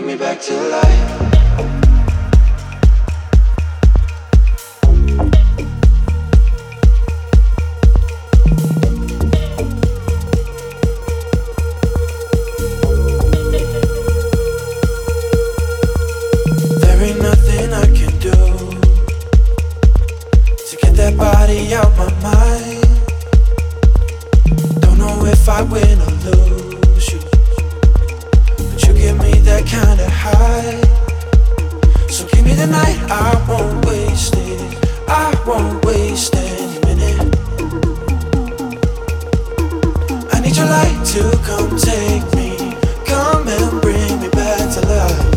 me back to life. There ain't nothing I can do to get that body out my mind. Don't know if I win or lose you, but you give me that kind of high. So give me the night, I won't waste it. I won't waste any minute. I need your light to come take me, come and bring me back to life.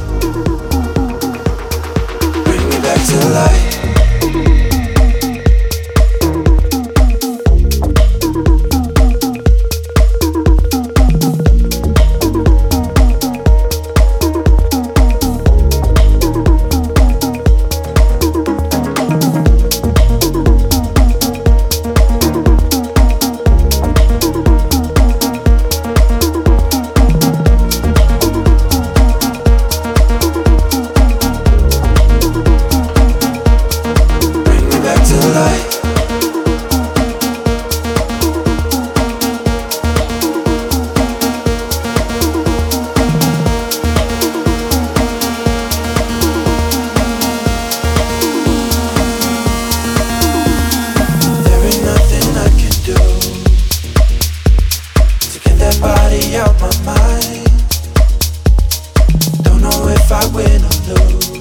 Bring me back to life. Out my mind. Don't know if I win or lose.